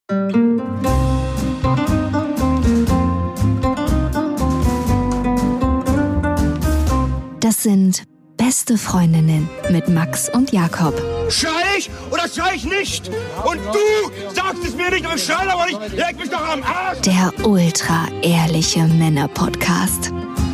Das sind Beste Freundinnen mit Max und Jakob. Schrei ich oder schrei ich nicht? Und du sagst es mir nicht, aber ich schrei aber nicht. Leg mich doch am Arsch. Der ultra-ehrliche Männer-Podcast.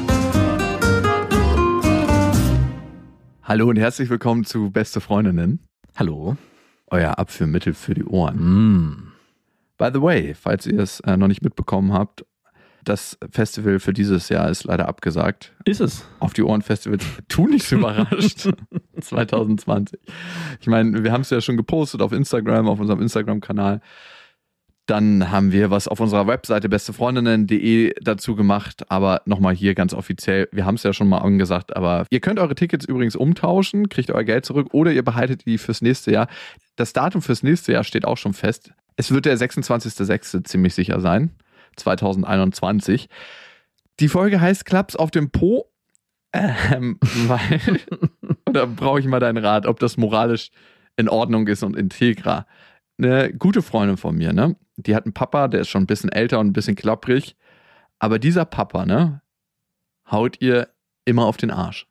Hallo und herzlich willkommen zu Beste Freundinnen. Hallo. Euer Abführmittel für die Ohren. By the way, falls ihr es noch nicht mitbekommen habt, das Festival für dieses Jahr ist leider abgesagt. Ist es? Auf die Ohren-Festivals. Tu nicht so überrascht. 2020. Ich meine, wir haben es ja schon gepostet auf Instagram, auf unserem Instagram-Kanal. Dann haben wir was auf unserer Webseite bestefreundinnen.de dazu gemacht. Aber nochmal hier ganz offiziell, wir haben es ja schon mal angesagt, aber ihr könnt eure Tickets übrigens umtauschen, kriegt euer Geld zurück oder ihr behaltet die fürs nächste Jahr. Das Datum fürs nächste Jahr steht auch schon fest. Es wird der 26.06. ziemlich sicher sein. 2021. Die Folge heißt Klaps auf dem Po, weil, oder brauche ich mal deinen Rat, ob das moralisch in Ordnung ist und integra. Eine gute Freundin von mir, ne, die hat einen Papa, der ist schon ein bisschen älter und ein bisschen klapprig, aber dieser Papa, ne, haut ihr immer auf den Arsch.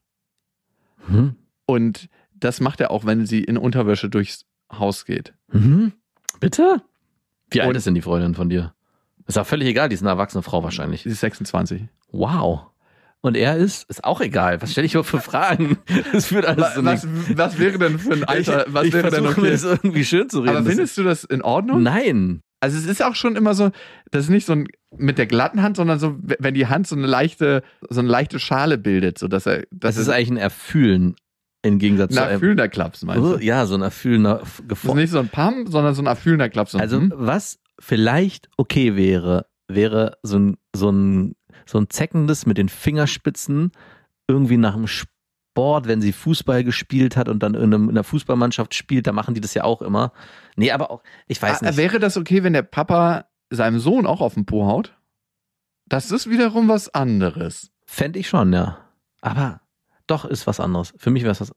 Und das macht er auch, wenn sie in Unterwäsche durchs Haus geht. Bitte? Wie alt ist denn die Freundin von dir? Ist auch völlig egal, die ist eine erwachsene Frau wahrscheinlich. Sie ist 26. Wow. Und er ist auch egal. Was stelle ich überhaupt für Fragen? Das führt alles was wäre denn für ein Alter? Was wäre denn okay? Mir das irgendwie schön zu reden. Aber findest du das in Ordnung? Nein. Also es ist auch schon immer so, das ist nicht so ein mit der glatten Hand, sondern so, wenn die Hand so eine leichte Schale bildet, so dass er. Das ist eigentlich ein Erfühlen im Gegensatz zu einem erfühlender Klaps, meinst du? Ja, so ein erfühlender. Das ist nicht so ein Pam, sondern so ein erfühlender Klaps. Also was vielleicht okay wäre so ein zeckendes mit den Fingerspitzen irgendwie nach dem Sport, wenn sie Fußball gespielt hat und dann in einer Fußballmannschaft spielt, da machen die das ja auch immer. Nee, aber auch, ich weiß nicht. Wäre das okay, wenn der Papa seinem Sohn auch auf den Po haut? Das ist wiederum was anderes. Fände ich schon, ja. Aber doch, ist was anderes. Für mich wäre es was.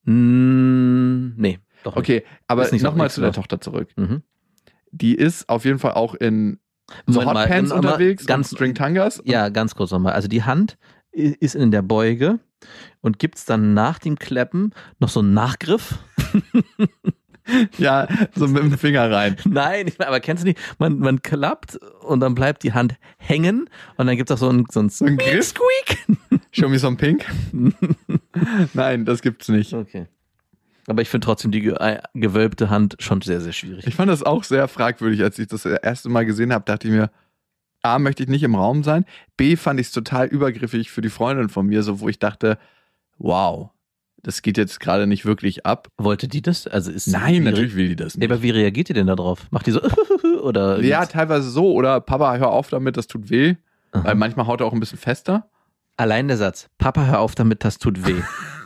Nee, doch nicht. Okay, aber nochmal so zu der Tochter zurück. Die ist auf jeden Fall auch in so Hotpants unterwegs, ganz Stringtangas. Ja, ganz kurz nochmal. Also die Hand ist in der Beuge und gibt es dann nach dem Kleppen noch so einen Nachgriff? Ja, so mit dem Finger rein. Nein, aber kennst du nicht? Man klappt und dann bleibt die Hand hängen und dann gibt es auch so einen Squeak. Show me some pink. Nein, das gibt's nicht. Okay. Aber ich finde trotzdem die gewölbte Hand schon sehr, sehr schwierig. Ich fand das auch sehr fragwürdig, als ich das erste Mal gesehen habe, dachte ich mir, A, möchte ich nicht im Raum sein, B, fand ich es total übergriffig für die Freundin von mir, so wo ich dachte, wow, das geht jetzt gerade nicht wirklich ab. Wollte die das? Nein, natürlich will die das nicht. Aber wie reagiert die denn da drauf? Macht die so oder? Ja, teilweise so oder Papa, hör auf damit, das tut weh. Aha. Weil manchmal haut er auch ein bisschen fester. Allein der Satz, Papa, hör auf damit, das tut weh.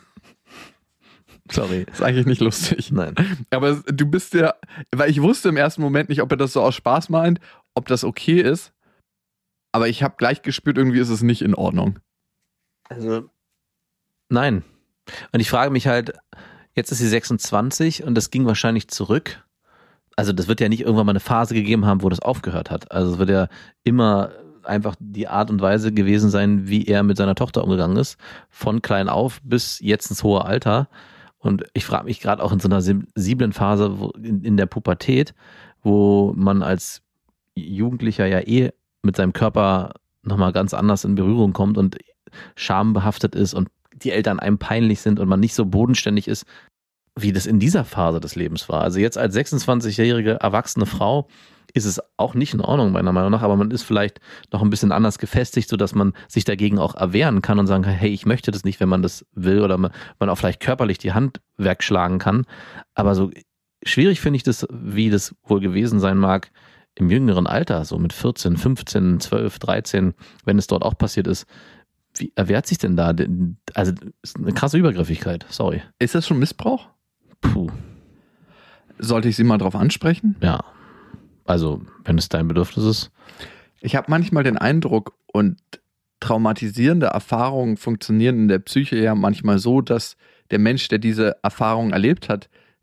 Sorry. Ist eigentlich nicht lustig. Nein. Aber du bist ja, weil ich wusste im ersten Moment nicht, ob er das so aus Spaß meint, ob das okay ist. Aber ich habe gleich gespürt, irgendwie ist es nicht in Ordnung. Also, nein. Und ich frage mich halt, jetzt ist sie 26 und das ging wahrscheinlich zurück. Also das wird ja nicht irgendwann mal eine Phase gegeben haben, wo das aufgehört hat. Also es wird ja immer einfach die Art und Weise gewesen sein, wie er mit seiner Tochter umgegangen ist. Von klein auf bis jetzt ins hohe Alter. Und ich frage mich gerade auch in so einer sensiblen Phase in der Pubertät, wo man als Jugendlicher ja mit seinem Körper nochmal ganz anders in Berührung kommt und schambehaftet ist und die Eltern einem peinlich sind und man nicht so bodenständig ist, wie das in dieser Phase des Lebens war. Also jetzt als 26-jährige erwachsene Frau ist es auch nicht in Ordnung, meiner Meinung nach, aber man ist vielleicht noch ein bisschen anders gefestigt, sodass man sich dagegen auch erwehren kann und sagen kann, hey, ich möchte das nicht, wenn man das will, oder man auch vielleicht körperlich die Hand wegschlagen kann. Aber so schwierig finde ich das, wie das wohl gewesen sein mag im jüngeren Alter, so mit 14, 15, 12, 13, wenn es dort auch passiert ist. Wie erwehrt sich denn da? Also, ist eine krasse Übergriffigkeit, sorry. Ist das schon Missbrauch? Puh. Sollte ich sie mal drauf ansprechen? Ja. Also, wenn es dein Bedürfnis ist. Ich habe manchmal den Eindruck, und traumatisierende Erfahrungen funktionieren in der Psyche ja manchmal so, dass der Mensch, der diese Erfahrung erlebt hat,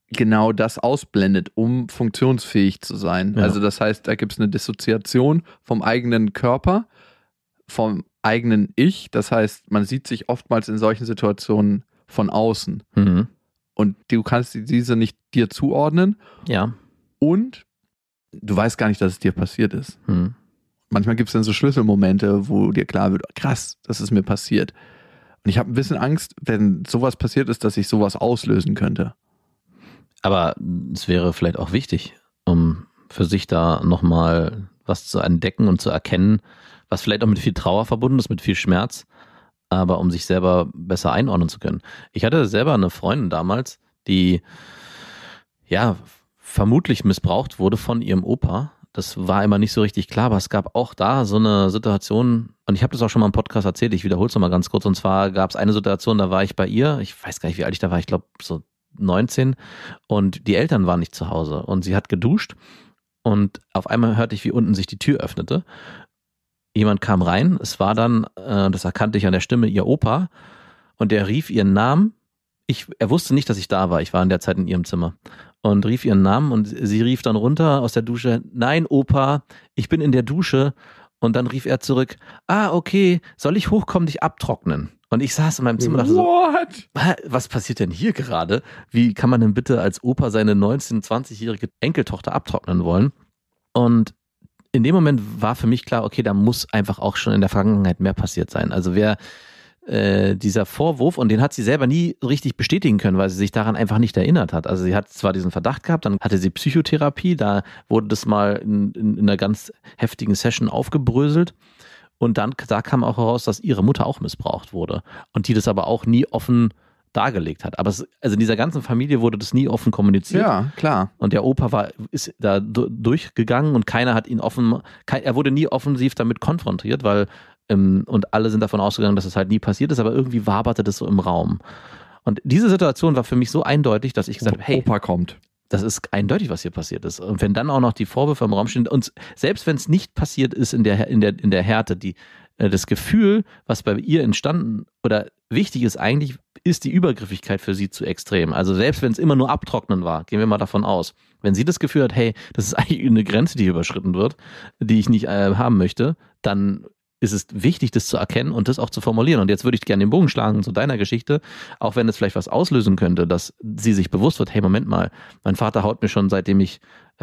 genau das ausblendet, um funktionsfähig zu sein. Ja. Also das heißt, da gibt es eine Dissoziation vom eigenen Körper, vom eigenen Ich. Das heißt, man sieht sich oftmals in solchen Situationen von außen. Mhm. Und du kannst diese nicht dir zuordnen. Ja. Und du weißt gar nicht, dass es dir passiert ist. Mhm. Manchmal gibt es dann so Schlüsselmomente, wo dir klar wird, krass, das ist mir passiert. Und ich habe ein bisschen Angst, wenn sowas passiert ist, dass ich sowas auslösen könnte. Aber es wäre vielleicht auch wichtig, um für sich da nochmal was zu entdecken und zu erkennen, was vielleicht auch mit viel Trauer verbunden ist, mit viel Schmerz, aber um sich selber besser einordnen zu können. Ich hatte selber eine Freundin damals, die ja vermutlich missbraucht wurde von ihrem Opa. Das war immer nicht so richtig klar, aber es gab auch da so eine Situation, und ich habe das auch schon mal im Podcast erzählt, ich wiederhole es nochmal ganz kurz, und zwar gab es eine Situation, da war ich bei ihr, ich weiß gar nicht, wie alt ich da war, ich glaube so 19, und die Eltern waren nicht zu Hause und sie hat geduscht und auf einmal hörte ich, wie unten sich die Tür öffnete. Jemand kam rein, es war dann, das erkannte ich an der Stimme, ihr Opa, und der rief ihren Namen. Er wusste nicht, dass ich da war, ich war in der Zeit in ihrem Zimmer, und rief ihren Namen, und sie rief dann runter aus der Dusche, nein Opa, ich bin in der Dusche, und dann rief er zurück, okay, soll ich hochkommen, dich abtrocknen? Und ich saß in meinem Zimmer und dachte so, was passiert denn hier gerade? Wie kann man denn bitte als Opa seine 19-, 20-jährige Enkeltochter abtrocknen wollen? Und in dem Moment war für mich klar, okay, da muss einfach auch schon in der Vergangenheit mehr passiert sein. Also dieser Vorwurf, und den hat sie selber nie richtig bestätigen können, weil sie sich daran einfach nicht erinnert hat. Also sie hat zwar diesen Verdacht gehabt, dann hatte sie Psychotherapie, da wurde das mal in einer ganz heftigen Session aufgebröselt. Und da kam auch heraus, dass ihre Mutter auch missbraucht wurde und die das aber auch nie offen dargelegt hat. Aber also in dieser ganzen Familie wurde das nie offen kommuniziert. Ja, klar. Und der Opa ist da durchgegangen und keiner hat ihn er wurde nie offensiv damit konfrontiert, weil und alle sind davon ausgegangen, dass es halt nie passiert ist, aber irgendwie waberte das so im Raum. Und diese Situation war für mich so eindeutig, dass ich gesagt habe, hey, Opa kommt. Das ist eindeutig, was hier passiert ist. Und wenn dann auch noch die Vorwürfe im Raum stehen, und selbst wenn es nicht passiert ist in der Härte, das Gefühl, was bei ihr entstanden oder wichtig ist eigentlich, ist die Übergriffigkeit für sie zu extrem. Also selbst wenn es immer nur Abtrocknen war, gehen wir mal davon aus. Wenn sie das Gefühl hat, hey, das ist eigentlich eine Grenze, die überschritten wird, die ich nicht haben möchte, dann ist es wichtig, das zu erkennen und das auch zu formulieren. Und jetzt würde ich gerne den Bogen schlagen zu deiner Geschichte, auch wenn es vielleicht was auslösen könnte, dass sie sich bewusst wird, hey, Moment mal, mein Vater haut mir schon, seitdem ich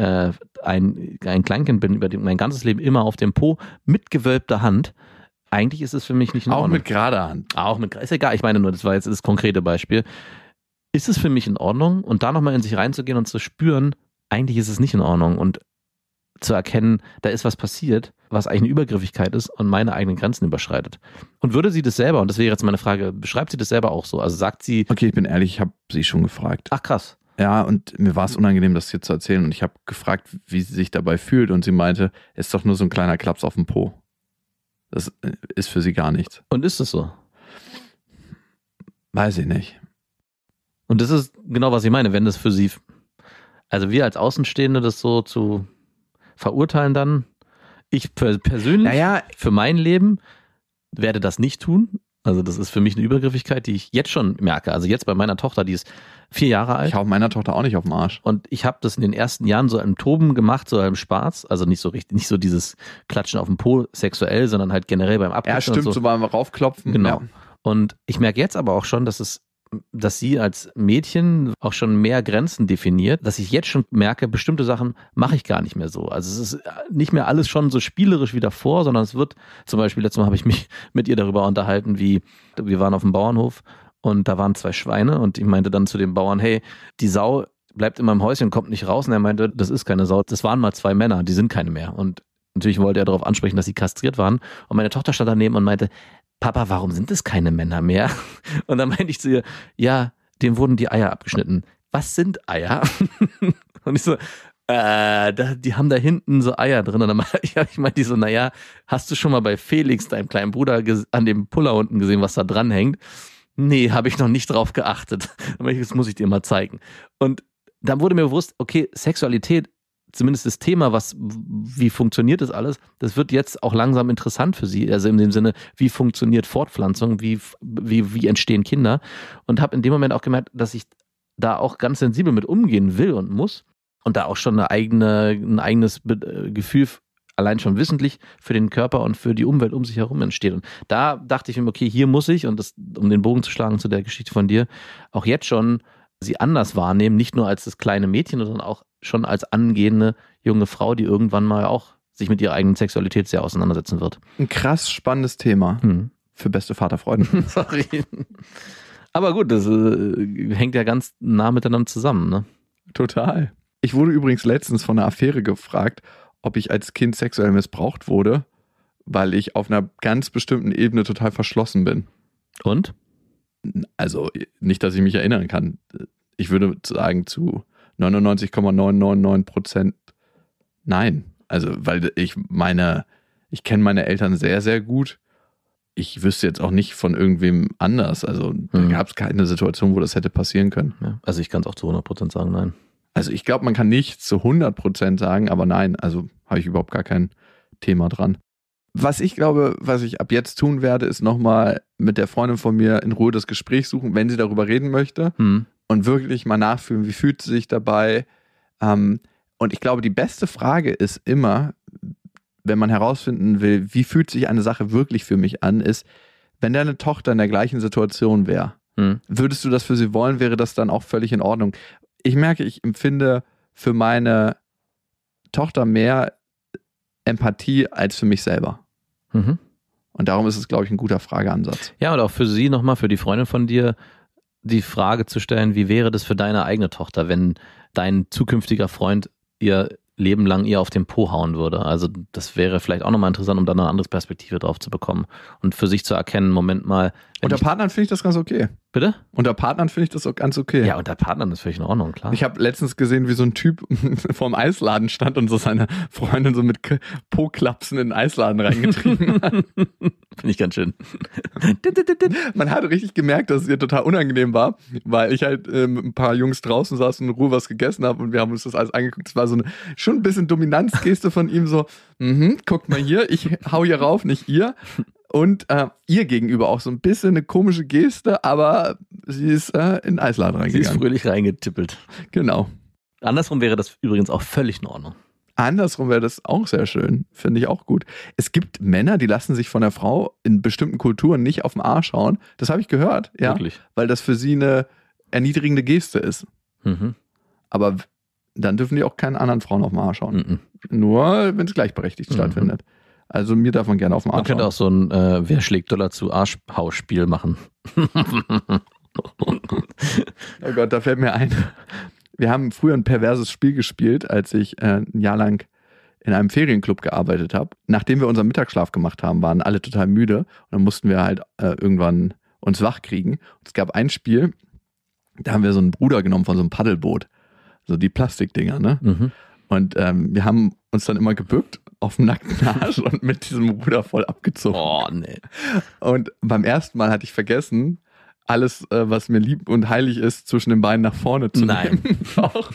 ein Kleinkind bin, mein ganzes Leben immer auf dem Po mit gewölbter Hand. Eigentlich ist es für mich nicht in Ordnung. Auch mit gerader Hand. Ist egal, ich meine nur, das war jetzt das konkrete Beispiel. Ist es für mich in Ordnung? Und da nochmal in sich reinzugehen und zu spüren, eigentlich ist es nicht in Ordnung, und zu erkennen, da ist was passiert, was eigentlich eine Übergriffigkeit ist und meine eigenen Grenzen überschreitet. Und würde sie das selber, und das wäre jetzt meine Frage, beschreibt sie das selber auch so? Also sagt sie... Okay, ich bin ehrlich, ich habe sie schon gefragt. Ach krass. Ja, und mir war es unangenehm, das hier zu erzählen, und ich habe gefragt, wie sie sich dabei fühlt, und sie meinte, es ist doch nur so ein kleiner Klaps auf dem Po. Das ist für sie gar nichts. Und ist es so? Weiß ich nicht. Und das ist genau, was ich meine, wenn das für sie... Also wir als Außenstehende das so zu verurteilen dann, ich persönlich, für mein Leben, werde das nicht tun. Also das ist für mich eine Übergriffigkeit, die ich jetzt schon merke. Also jetzt bei meiner Tochter, die ist 4 Jahre alt. Ich hau meiner Tochter auch nicht auf den Arsch. Und ich habe das in den ersten Jahren so im Toben gemacht, so im Spaß. Also nicht so richtig, nicht so dieses Klatschen auf dem Po sexuell, sondern halt generell beim Abklatschen. Ja, stimmt, so beim Raufklopfen. Genau. Ja. Und ich merke jetzt aber auch schon, dass sie als Mädchen auch schon mehr Grenzen definiert, dass ich jetzt schon merke, bestimmte Sachen mache ich gar nicht mehr so. Also es ist nicht mehr alles schon so spielerisch wie davor, sondern es wird, zum Beispiel letztes Mal habe ich mich mit ihr darüber unterhalten, wir waren auf dem Bauernhof und da waren 2 Schweine, und ich meinte dann zu dem Bauern, hey, die Sau bleibt in meinem Häuschen, kommt nicht raus, und er meinte, das ist keine Sau, das waren mal 2 Männer, die sind keine mehr. Und natürlich wollte er darauf ansprechen, dass sie kastriert waren, und meine Tochter stand daneben und meinte, Papa, warum sind es keine Männer mehr? Und dann meinte ich zu ihr, ja, dem wurden die Eier abgeschnitten. Was sind Eier? Und ich so, die haben da hinten so Eier drin. Und dann meinte ich so, naja, hast du schon mal bei Felix, deinem kleinen Bruder, an dem Puller unten gesehen, was da dran hängt? Nee, habe ich noch nicht drauf geachtet. Das muss ich dir mal zeigen. Und dann wurde mir bewusst, okay, Sexualität, zumindest das Thema, wie funktioniert das alles, das wird jetzt auch langsam interessant für sie, also in dem Sinne, wie funktioniert Fortpflanzung, wie entstehen Kinder, und habe in dem Moment auch gemerkt, dass ich da auch ganz sensibel mit umgehen will und muss und da auch schon ein eigenes Gefühl allein schon wissentlich für den Körper und für die Umwelt um sich herum entsteht. Und da dachte ich mir, okay, hier muss ich, und das, um den Bogen zu schlagen zu der Geschichte von dir, auch jetzt schon sie anders wahrnehmen, nicht nur als das kleine Mädchen, sondern auch schon als angehende junge Frau, die irgendwann mal auch sich mit ihrer eigenen Sexualität sehr auseinandersetzen wird. Ein krass spannendes Thema für beste Vaterfreunde. Sorry. Aber gut, das hängt ja ganz nah miteinander zusammen, ne? Total. Ich wurde übrigens letztens von einer Affäre gefragt, ob ich als Kind sexuell missbraucht wurde, weil ich auf einer ganz bestimmten Ebene total verschlossen bin. Und? Also nicht, dass ich mich erinnern kann. Ich würde sagen zu 99,999% nein. Also weil ich kenne meine Eltern sehr, sehr gut. Ich wüsste jetzt auch nicht von irgendwem anders. Also da gab es keine Situation, wo das hätte passieren können. Ja, also ich kann es auch zu 100% sagen, nein. Also ich glaube, man kann nicht zu 100% sagen, aber nein, also habe ich überhaupt gar kein Thema dran. Was ich glaube, was ich ab jetzt tun werde, ist nochmal mit der Freundin von mir in Ruhe das Gespräch suchen, wenn sie darüber reden möchte und wirklich mal nachfühlen, wie fühlt sie sich dabei. Und ich glaube, die beste Frage ist immer, wenn man herausfinden will, wie fühlt sich eine Sache wirklich für mich an, ist, wenn deine Tochter in der gleichen Situation wäre, würdest du das für sie wollen, wäre das dann auch völlig in Ordnung. Ich merke, ich empfinde für meine Tochter mehr Empathie als für mich selber. Und darum ist es, glaube ich, ein guter Frageansatz. Ja, und auch für sie nochmal, für die Freundin von dir, die Frage zu stellen, wie wäre das für deine eigene Tochter, wenn dein zukünftiger Freund ihr Leben lang ihr auf den Po hauen würde. Also das wäre vielleicht auch nochmal interessant, um dann eine andere Perspektive drauf zu bekommen und für sich zu erkennen, Moment mal. Unter Partnern finde ich das ganz okay. Bitte? Unter Partnern finde ich das auch ganz okay. Ja, unter Partnern ist völlig in Ordnung, klar. Ich habe letztens gesehen, wie so ein Typ vorm Eisladen stand und so seine Freundin so mit Po-Klapsen in den Eisladen reingetrieben hat. Finde ich ganz schön. Man hat richtig gemerkt, dass es ihr total unangenehm war, weil ich halt mit ein paar Jungs draußen saß und in Ruhe was gegessen habe und wir haben uns das alles angeguckt. Es war so schon ein bisschen Dominanzgeste von ihm, so, guckt mal hier, ich hau hier rauf, nicht ihr. Und ihr gegenüber auch so ein bisschen eine komische Geste, aber sie ist in den Eisladen reingegangen. Sie ist fröhlich reingetippelt. Genau. Andersrum wäre das übrigens auch völlig in Ordnung. Andersrum wäre das auch sehr schön. Finde ich auch gut. Es gibt Männer, die lassen sich von der Frau in bestimmten Kulturen nicht auf den Arsch hauen. Das habe ich gehört, ja. Wirklich? Weil das für sie eine erniedrigende Geste ist. Aber dann dürfen die auch keinen anderen Frauen auf den Arsch hauen. Nur, wenn es gleichberechtigt stattfindet. Also mir darf man gerne auf den Arsch hauen. Man könnte auch so ein Wer schlägt Dollar zu Arschhausspiel machen. Oh Gott, da fällt mir ein. Wir haben früher ein perverses Spiel gespielt, als ich ein Jahr lang in einem Ferienclub gearbeitet habe. Nachdem wir unseren Mittagsschlaf gemacht haben, waren alle total müde. Und dann mussten wir halt irgendwann uns wach kriegen. Und es gab ein Spiel, da haben wir so einen Bruder genommen von so einem Paddelboot. So die Plastikdinger, ne? Und wir haben uns dann immer gebückt auf dem nackten Arsch und mit diesem Ruder voll abgezogen. Oh, nee. Und beim ersten Mal hatte ich vergessen, alles, was mir lieb und heilig ist, zwischen den Beinen nach vorne zu nehmen. Doch.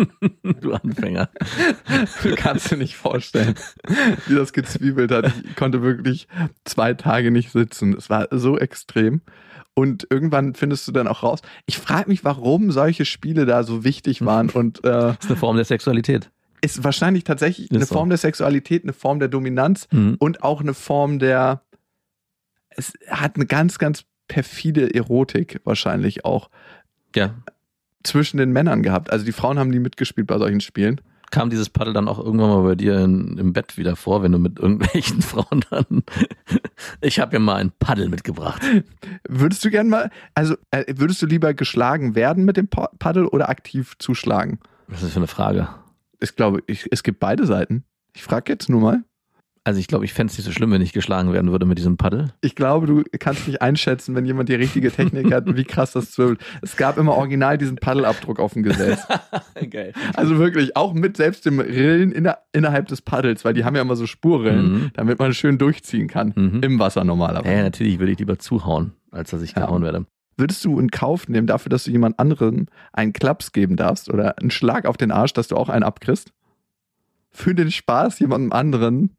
Du Anfänger. Du kannst dir nicht vorstellen, wie das gezwiebelt hat. Ich konnte wirklich 2 Tage nicht sitzen. Es war so extrem. Und irgendwann findest du dann auch raus. Ich frage mich, warum solche Spiele da so wichtig waren. Und das ist eine Form der Sexualität. Ist wahrscheinlich tatsächlich eine Form der Sexualität, eine Form der Dominanz und auch eine Form der, es hat eine ganz, ganz perfide Erotik wahrscheinlich auch zwischen den Männern gehabt. Also die Frauen haben nie mitgespielt bei solchen Spielen. Kam dieses Paddel dann auch irgendwann mal bei dir im Bett wieder vor, wenn du mit irgendwelchen Frauen dann... Ich habe mir mal ein Paddel mitgebracht. Würdest du gern mal, also würdest du lieber geschlagen werden mit dem Paddel oder aktiv zuschlagen? Was ist das für eine Frage? Ich glaube, es gibt beide Seiten. Ich frage jetzt nur mal. Also ich glaube, ich fände es nicht so schlimm, wenn ich geschlagen werden würde mit diesem Paddel. Ich glaube, du kannst nicht einschätzen, wenn jemand die richtige Technik hat, wie krass das zwirbelt. Es gab immer original diesen Paddelabdruck auf dem Gesäß. Geil. Also wirklich, auch mit selbst dem Rillen innerhalb des Paddels, weil die haben ja immer so Spurrillen, damit man schön durchziehen kann. Im Wasser normalerweise. Ja, natürlich würde ich lieber zuhauen, als dass ich gehauen werde. Würdest du in Kauf nehmen dafür, dass du jemand anderem einen Klaps geben darfst oder einen Schlag auf den Arsch, dass du auch einen abkriegst? Für den Spaß jemandem anderen?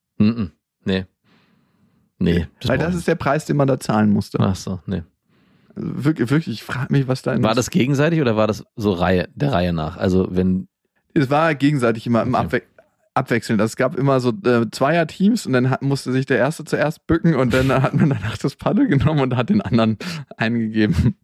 Nee. Weil das ist der Preis, den man da zahlen musste. Ach so, nee. Wirklich, ich frage mich, was da War das gegenseitig oder war das so der Reihe nach? Also wenn... Es war gegenseitig immer im abwechselnd. Es gab immer so Zweierteams und dann musste sich der Erste zuerst bücken und dann hat man danach das Paddel genommen und hat den anderen eingegeben.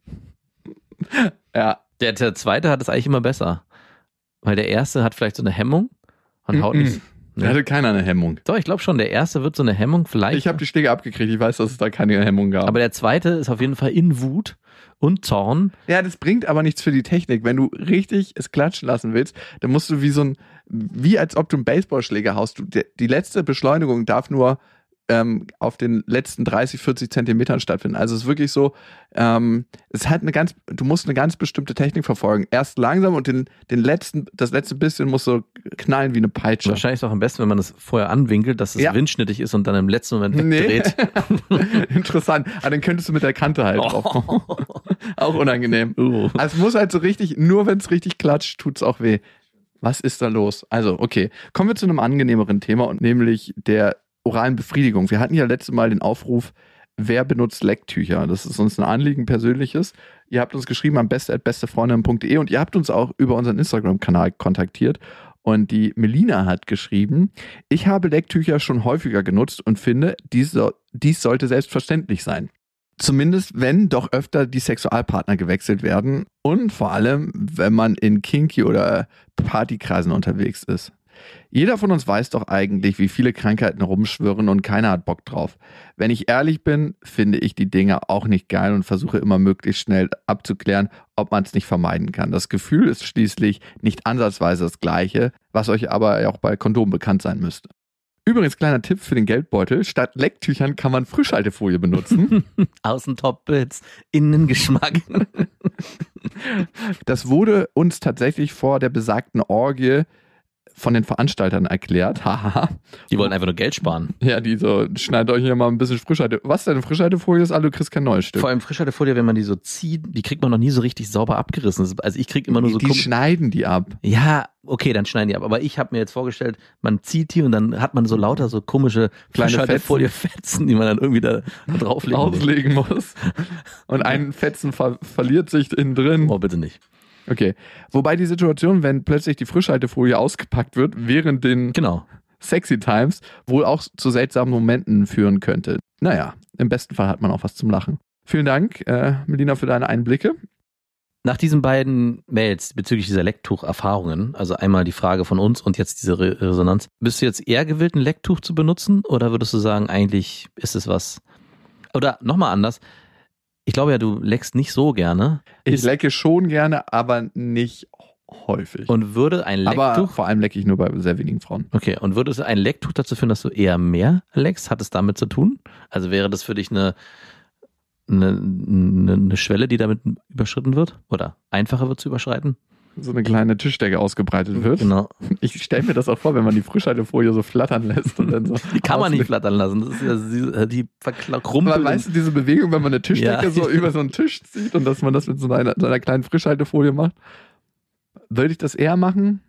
Ja. Der Zweite hat es eigentlich immer besser. Weil der Erste hat vielleicht so eine Hemmung und haut nicht... Da hatte keiner eine Hemmung. Doch, ich glaube schon, der Erste wird so eine Hemmung vielleicht... Ich habe die Schläge abgekriegt, ich weiß, dass es da keine Hemmung gab. Aber der Zweite ist auf jeden Fall in Wut und Zorn. Ja, das bringt aber nichts für die Technik. Wenn du richtig es klatschen lassen willst, dann musst du wie als ob du einen Baseballschläger haust. Die letzte Beschleunigung darf nur auf den letzten 30, 40 Zentimetern stattfinden. Also es ist wirklich so, es hat du musst eine ganz bestimmte Technik verfolgen. Erst langsam und das letzte bisschen muss so knallen wie eine Peitsche. Wahrscheinlich ist es auch am besten, wenn man es vorher anwinkelt, dass es windschnittig ist und dann im letzten Moment wegdreht. Nee. Interessant. Aber dann könntest du mit der Kante halt drauf. Auch unangenehm. Also es muss halt so richtig, nur wenn es richtig klatscht, tut's auch weh. Was ist da los? Also, okay. Kommen wir zu einem angenehmeren Thema und nämlich der oralen Befriedigung. Wir hatten ja letztes Mal den Aufruf, wer benutzt Lecktücher? Das ist uns ein Anliegen, persönliches. Ihr habt uns geschrieben am beste@bestefreundin.de und ihr habt uns auch über unseren Instagram-Kanal kontaktiert. Und die Melina hat geschrieben, ich habe Lecktücher schon häufiger genutzt und finde, dies sollte selbstverständlich sein. Zumindest, wenn doch öfter die Sexualpartner gewechselt werden und vor allem, wenn man in Kinky- oder Partykreisen unterwegs ist. Jeder von uns weiß doch eigentlich, wie viele Krankheiten rumschwirren und keiner hat Bock drauf. Wenn ich ehrlich bin, finde ich die Dinge auch nicht geil und versuche immer möglichst schnell abzuklären, ob man es nicht vermeiden kann. Das Gefühl ist schließlich nicht ansatzweise das gleiche, was euch aber auch bei Kondomen bekannt sein müsste. Übrigens, kleiner Tipp für den Geldbeutel, statt Lecktüchern kann man Frischhaltefolie benutzen. Außen Top-Bits, Innengeschmack. Das wurde uns tatsächlich vor der besagten Orgie von den Veranstaltern erklärt. Haha. Die wollen einfach nur Geld sparen. Ja, die so, schneidet euch hier mal ein bisschen Frischhaltefolie. Was denn? Frischhaltefolie ist, du kriegst kein neues Stück. Vor allem Frischhaltefolie, wenn man die so zieht, die kriegt man noch nie so richtig sauber abgerissen. Also ich krieg immer nur so... Die schneiden die ab. Ja, okay, dann schneiden die ab. Aber ich habe mir jetzt vorgestellt, man zieht die und dann hat man so lauter so komische Frischhaltefolie-Fetzen, die man dann irgendwie da auslegen muss. Und ein Fetzen verliert sich innen drin. Oh, bitte nicht. Okay. Wobei die Situation, wenn plötzlich die Frischhaltefolie ausgepackt wird, während den Sexy Times, wohl auch zu seltsamen Momenten führen könnte. Naja, im besten Fall hat man auch was zum Lachen. Vielen Dank, Melina, für deine Einblicke. Nach diesen beiden Mails bezüglich dieser Lecktuch-Erfahrungen, also einmal die Frage von uns und jetzt diese Resonanz, bist du jetzt eher gewillt, ein Lecktuch zu benutzen oder würdest du sagen, eigentlich ist es was? Oder nochmal anders, ich glaube ja, du leckst nicht so gerne. Ich lecke schon gerne, aber nicht häufig. Und würde ein Lecktuch... Aber vor allem lecke ich nur bei sehr wenigen Frauen. Okay, und würde es ein Lecktuch dazu führen, dass du eher mehr leckst? Hat es damit zu tun? Also wäre das für dich eine Schwelle, die damit überschritten wird? Oder einfacher wird zu überschreiten? So eine kleine Tischdecke ausgebreitet wird. Genau. Ich stelle mir das auch vor, wenn man die Frischhaltefolie so flattern lässt. Und dann so die kann man nicht flattern lassen. Das ist ja die verkrumpeln. Aber weißt du, diese Bewegung, wenn man eine Tischdecke so über so einen Tisch zieht und dass man das mit so einer kleinen Frischhaltefolie macht? Würde ich das eher machen?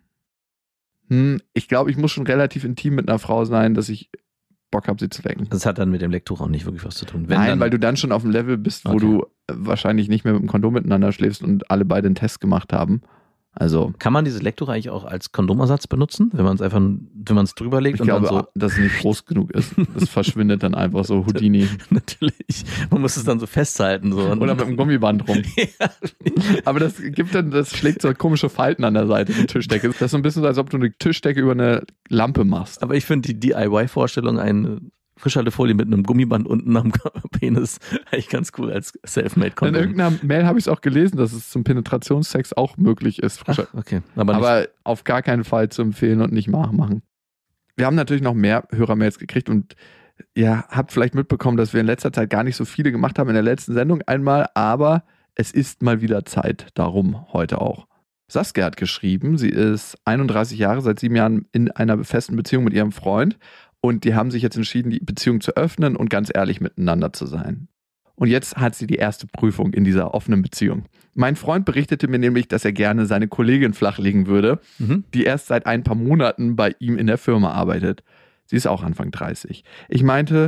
Ich glaube, ich muss schon relativ intim mit einer Frau sein, dass ich Bock habe, sie zu wecken. Das hat dann mit dem Lecktuch auch nicht wirklich was zu tun. Nein, weil du dann schon auf dem Level bist, wo du wahrscheinlich nicht mehr mit dem Kondom miteinander schläfst und alle beide einen Test gemacht haben. Also kann man dieses Lecktuch eigentlich auch als Kondomersatz benutzen, wenn man es drüber legt? Ich glaube, dass es nicht groß genug ist. Das verschwindet dann einfach so Houdini. Natürlich. Man muss es dann so festhalten. So. Oder mit einem Gummiband rum. Ja. Aber das schlägt so komische Falten an der Seite der Tischdecke. Das ist so ein bisschen so, als ob du eine Tischdecke über eine Lampe machst. Aber ich finde die DIY-Vorstellung, eine Frischhaltefolie mit einem Gummiband unten am Penis, eigentlich ganz cool als Selfmade-Kondom. In irgendeiner Mail habe ich es auch gelesen, dass es zum Penetrationssex auch möglich ist. Ach, okay. Aber auf gar keinen Fall zu empfehlen und nicht machen. Wir haben natürlich noch mehr Hörermails gekriegt und ihr habt vielleicht mitbekommen, dass wir in letzter Zeit gar nicht so viele gemacht haben in der letzten Sendung einmal, aber es ist mal wieder Zeit, darum heute auch. Saskia hat geschrieben, sie ist 31 Jahre, seit 7 Jahren in einer festen Beziehung mit ihrem Freund. Und die haben sich jetzt entschieden, die Beziehung zu öffnen und ganz ehrlich miteinander zu sein. Und jetzt hat sie die erste Prüfung in dieser offenen Beziehung. Mein Freund berichtete mir nämlich, dass er gerne seine Kollegin flachlegen würde, die erst seit ein paar Monaten bei ihm in der Firma arbeitet. Sie ist auch Anfang 30. Ich meinte,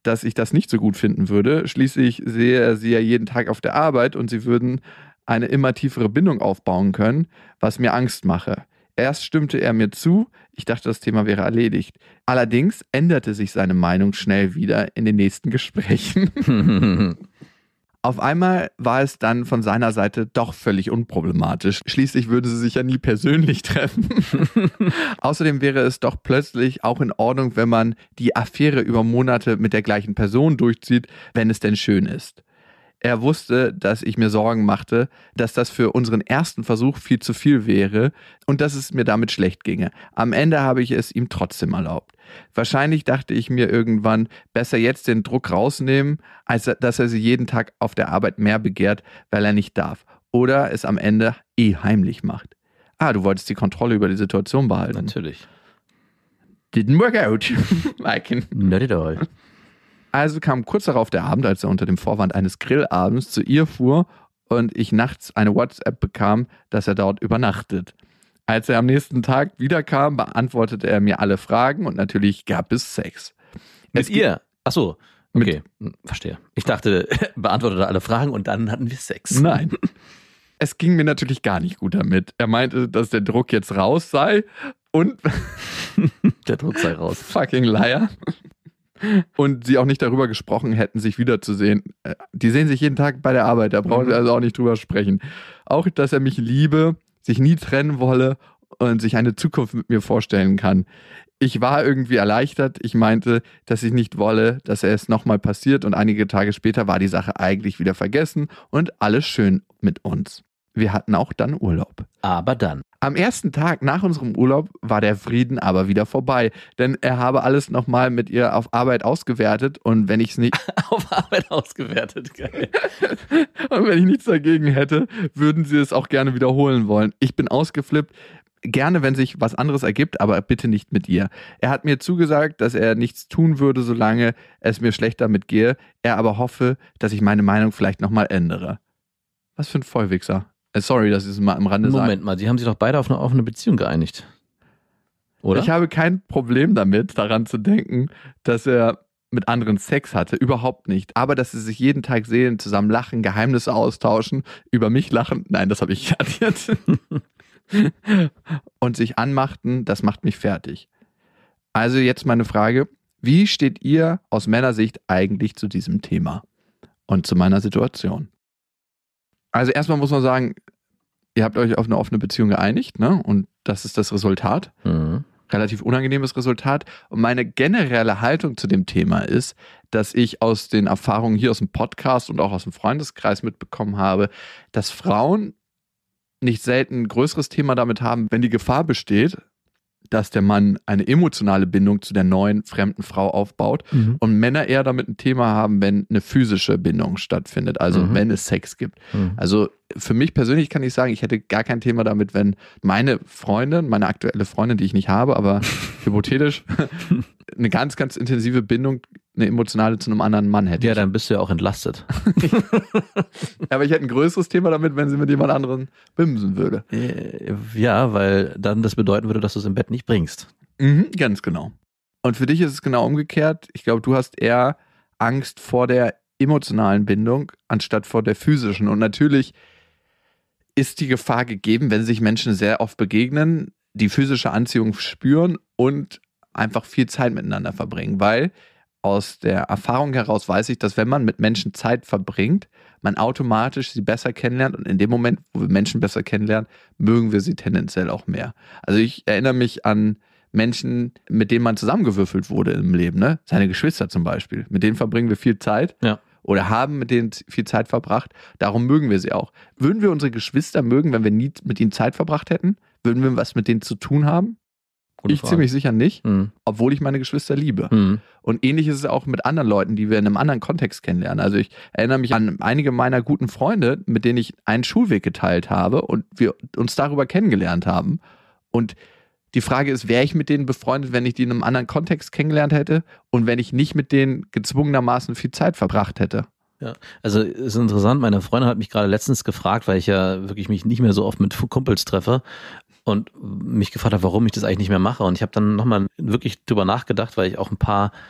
dass ich das nicht so gut finden würde. Schließlich sehe er sie ja jeden Tag auf der Arbeit und sie würden eine immer tiefere Bindung aufbauen können, was mir Angst mache. Erst stimmte er mir zu, ich dachte, das Thema wäre erledigt. Allerdings änderte sich seine Meinung schnell wieder in den nächsten Gesprächen. Auf einmal war es dann von seiner Seite doch völlig unproblematisch. Schließlich würden sie sich ja nie persönlich treffen. Außerdem wäre es doch plötzlich auch in Ordnung, wenn man die Affäre über Monate mit der gleichen Person durchzieht, wenn es denn schön ist. Er wusste, dass ich mir Sorgen machte, dass das für unseren ersten Versuch viel zu viel wäre und dass es mir damit schlecht ginge. Am Ende habe ich es ihm trotzdem erlaubt. Wahrscheinlich dachte ich mir irgendwann, besser jetzt den Druck rausnehmen, als dass er sie jeden Tag auf der Arbeit mehr begehrt, weil er nicht darf. Oder es am Ende heimlich macht. Du wolltest die Kontrolle über die Situation behalten. Natürlich. Didn't work out. Not at all. Also kam kurz darauf der Abend, als er unter dem Vorwand eines Grillabends zu ihr fuhr und ich nachts eine WhatsApp bekam, dass er dort übernachtet. Als er am nächsten Tag wiederkam, beantwortete er mir alle Fragen und natürlich gab es Sex. Mit ihr? Achso, okay, verstehe. Ich dachte, beantwortete alle Fragen und dann hatten wir Sex. Nein. Es ging mir natürlich gar nicht gut damit. Er meinte, dass der Druck jetzt raus sei und der Druck sei raus. Fucking Liar. Und sie auch nicht darüber gesprochen hätten, sich wiederzusehen. Die sehen sich jeden Tag bei der Arbeit, da brauchen wir also auch nicht drüber sprechen. Auch, dass er mich liebe, sich nie trennen wolle und sich eine Zukunft mit mir vorstellen kann. Ich war irgendwie erleichtert. Ich meinte, dass ich nicht wolle, dass es nochmal passiert und einige Tage später war die Sache eigentlich wieder vergessen und alles schön mit uns. Wir hatten auch dann Urlaub. Aber dann. Am ersten Tag nach unserem Urlaub war der Frieden aber wieder vorbei, denn er habe alles nochmal mit ihr auf Arbeit ausgewertet und wenn ich es nicht... Auf Arbeit ausgewertet, geil. Und wenn ich nichts dagegen hätte, würden sie es auch gerne wiederholen wollen. Ich bin ausgeflippt, gerne, wenn sich was anderes ergibt, aber bitte nicht mit ihr. Er hat mir zugesagt, dass er nichts tun würde, solange es mir schlecht damit gehe, er aber hoffe, dass ich meine Meinung vielleicht nochmal ändere. Was für ein Vollwichser. Sorry, dass ich es mal am Rande sage. Moment mal, Sie haben sich doch beide auf eine offene Beziehung geeinigt. Oder? Ich habe kein Problem damit, daran zu denken, dass er mit anderen Sex hatte. Überhaupt nicht. Aber dass sie sich jeden Tag sehen, zusammen lachen, Geheimnisse austauschen, über mich lachen. Nein, das habe ich addiert. Und sich anmachten, das macht mich fertig. Also jetzt meine Frage. Wie steht ihr aus Männersicht eigentlich zu diesem Thema und zu meiner Situation? Also erstmal muss man sagen, ihr habt euch auf eine offene Beziehung geeinigt, ne? Und das ist das Resultat. Relativ unangenehmes Resultat. Und meine generelle Haltung zu dem Thema ist, dass ich aus den Erfahrungen hier aus dem Podcast und auch aus dem Freundeskreis mitbekommen habe, dass Frauen nicht selten ein größeres Thema damit haben, wenn die Gefahr besteht, dass der Mann eine emotionale Bindung zu der neuen, fremden Frau aufbaut und Männer eher damit ein Thema haben, wenn eine physische Bindung stattfindet, also wenn es Sex gibt. Also für mich persönlich kann ich sagen, ich hätte gar kein Thema damit, wenn meine Freundin, meine aktuelle Freundin, die ich nicht habe, aber hypothetisch, eine ganz, ganz intensive Bindung, eine emotionale zu einem anderen Mann hätte. Ja, dann bist du ja auch entlastet. Aber ich hätte ein größeres Thema damit, wenn sie mit jemand anderen bimsen würde. Ja, weil dann das bedeuten würde, dass du es im Bett nicht bringst. Ganz genau. Und für dich ist es genau umgekehrt. Ich glaube, du hast eher Angst vor der emotionalen Bindung anstatt vor der physischen. Und natürlich ist die Gefahr gegeben, wenn sich Menschen sehr oft begegnen, die physische Anziehung spüren und einfach viel Zeit miteinander verbringen, weil aus der Erfahrung heraus weiß ich, dass wenn man mit Menschen Zeit verbringt, man automatisch sie besser kennenlernt und in dem Moment, wo wir Menschen besser kennenlernen, mögen wir sie tendenziell auch mehr. Also ich erinnere mich an Menschen, mit denen man zusammengewürfelt wurde im Leben, ne? Seine Geschwister zum Beispiel, mit denen verbringen wir viel Zeit oder haben mit denen viel Zeit verbracht, darum mögen wir sie auch. Würden wir unsere Geschwister mögen, wenn wir nie mit ihnen Zeit verbracht hätten? Würden wir was mit denen zu tun haben? Ich ziemlich sicher nicht, obwohl ich meine Geschwister liebe. Und ähnlich ist es auch mit anderen Leuten, die wir in einem anderen Kontext kennenlernen. Also ich erinnere mich an einige meiner guten Freunde, mit denen ich einen Schulweg geteilt habe und wir uns darüber kennengelernt haben. Und die Frage ist, wäre ich mit denen befreundet, wenn ich die in einem anderen Kontext kennengelernt hätte und wenn ich nicht mit denen gezwungenermaßen viel Zeit verbracht hätte? Ja, also es ist interessant, meine Freundin hat mich gerade letztens gefragt, weil ich ja wirklich mich nicht mehr so oft mit Kumpels treffe, und mich gefragt hat, warum ich das eigentlich nicht mehr mache. Und ich habe dann nochmal wirklich drüber nachgedacht, weil ich auch ein paar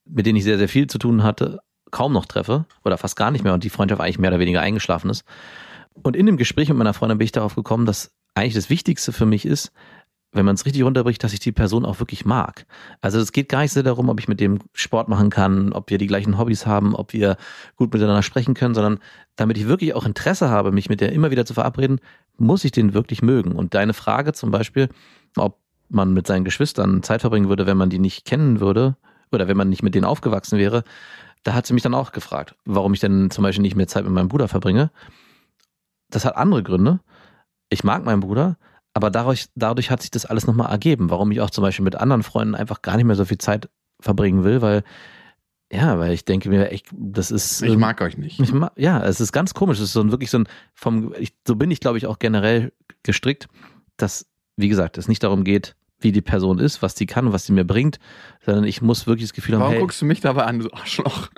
mit denen ich sehr, sehr viel zu tun hatte, kaum noch treffe oder fast gar nicht mehr und die Freundschaft eigentlich mehr oder weniger eingeschlafen ist. Und in dem Gespräch mit meiner Freundin bin ich darauf gekommen, dass eigentlich das Wichtigste für mich ist, wenn man es richtig runterbricht, dass ich die Person auch wirklich mag. Also es geht gar nicht so darum, ob ich mit dem Sport machen kann, ob wir die gleichen Hobbys haben, ob wir gut miteinander sprechen können, sondern damit ich wirklich auch Interesse habe, mich mit der immer wieder zu verabreden, muss ich den wirklich mögen. Und deine Frage zum Beispiel, ob man mit seinen Geschwistern Zeit verbringen würde, wenn man die nicht kennen würde oder wenn man nicht mit denen aufgewachsen wäre, da hat sie mich dann auch gefragt, warum ich denn zum Beispiel nicht mehr Zeit mit meinem Bruder verbringe. Das hat andere Gründe. Ich mag meinen Bruder, aber dadurch hat sich das alles nochmal ergeben, warum ich auch zum Beispiel mit anderen Freunden einfach gar nicht mehr so viel Zeit verbringen will, weil ich denke mir, das ist... Ich mag euch nicht. Es ist ganz komisch. Es ist so bin ich, glaube ich, auch generell gestrickt, dass, wie gesagt, es nicht darum geht, wie die Person ist, was die kann und was sie mir bringt, sondern ich muss wirklich das Gefühl haben, Warum guckst du mich dabei an, du Arschloch?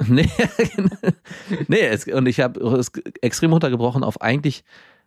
Und ich habe es extrem runtergebrochen auf eigentlich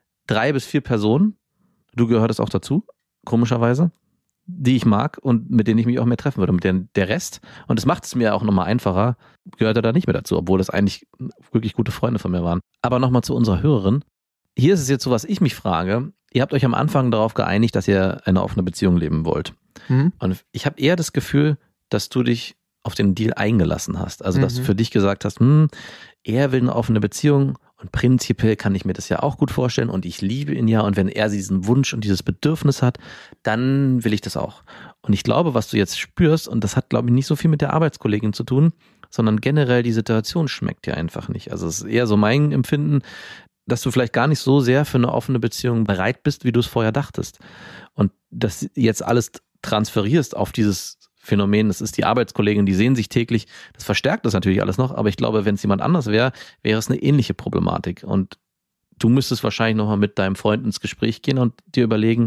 3 bis 4 Personen, du gehörtest auch dazu, komischerweise, die ich mag und mit denen ich mich auch mehr treffen würde. Mit der Rest, und das macht es mir auch nochmal einfacher, gehört da nicht mehr dazu, obwohl das eigentlich wirklich gute Freunde von mir waren. Aber nochmal zu unserer Hörerin. Hier ist es jetzt so, was ich mich frage. Ihr habt euch am Anfang darauf geeinigt, dass ihr eine offene Beziehung leben wollt. Mhm. Und ich habe eher das Gefühl, dass du dich auf den Deal eingelassen hast. Also, dass du für dich gesagt hast, er will eine offene Beziehung und prinzipiell kann ich mir das ja auch gut vorstellen und ich liebe ihn ja und wenn er diesen Wunsch und dieses Bedürfnis hat, dann will ich das auch. Und ich glaube, was du jetzt spürst, und das hat, glaube ich, nicht so viel mit der Arbeitskollegin zu tun, sondern generell die Situation schmeckt dir einfach nicht. Also es ist eher so mein Empfinden, dass du vielleicht gar nicht so sehr für eine offene Beziehung bereit bist, wie du es vorher dachtest. Und das jetzt alles transferierst auf dieses Phänomen, das ist die Arbeitskollegin, die sehen sich täglich, das verstärkt das natürlich alles noch, aber ich glaube, wenn es jemand anders wäre, wäre es eine ähnliche Problematik. Und du müsstest wahrscheinlich nochmal mit deinem Freund ins Gespräch gehen und dir überlegen,